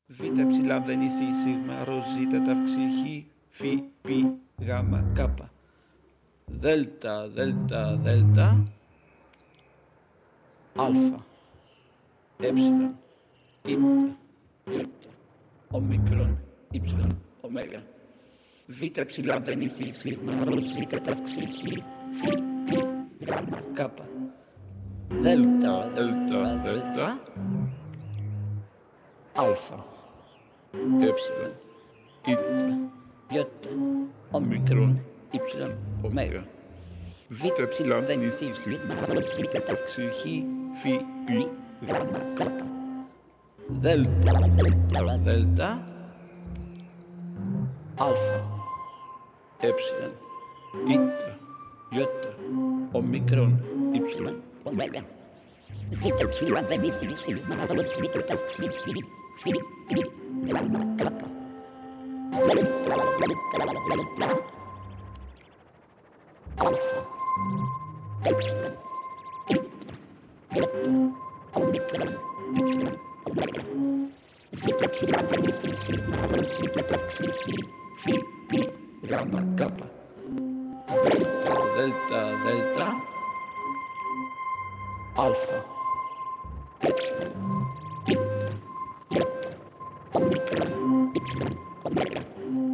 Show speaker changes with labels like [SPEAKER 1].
[SPEAKER 1] Β ψηλά δεν ηθή σίγμα ρο ζήτα ταυξή χ φι πι γάμα κάπα. Δέλτα δέλτα δέλτα αλφα έψιλον ήτα ιώτα ομικρόν ύψιλον ωμέγα. Β ψηλά δεν ηθή σίγμα ρο ζήτα ταυξή χ φι πι γάμα κάπα. Δέλτα δέλτα δέλτα αλφα έψιλον ήτα ιώτα ομικρόν ύψιλον ωμέγα. Β ψηλά δεν ηθή σίγμα ρο ζήτα ταυξή χ φι πι γάμα κάπα. Δέλτα δέλτα δέλτα αλφα έψιλον ήτα ιώτα ομικρόν ύψιλον ωμέγα. Β ψηλά δεν ηθή σίγμα ρο ζήτα ταυξή χ φι πι γάμα κάπα. Δέλτα δέλτα δέλτα αλφα έψιλον ήτα ιώτα ομικρόν ύψιλον ωμέγα. Β ψηλά δεν ηθή σίγμα ρο ζήτα ταυξή χ φι πι γάμα κάπα. Δέλτα δέλτα δέλτα αλφα έψιλον ήτα ιώτα ομικρόν ύψιλον ωμέγα.